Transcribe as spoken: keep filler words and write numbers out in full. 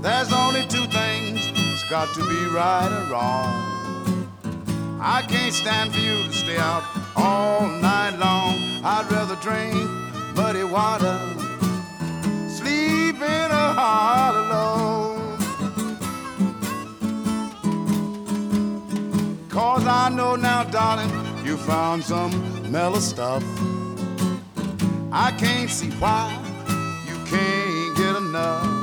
There's only two things, it's got to be right or wrong. I can't stand for you to stay out all night long. I'd rather drink muddy water, sleep in a hollow. Cause I know now, darling, you found some mellow stuff. I can't see why you can't get enough.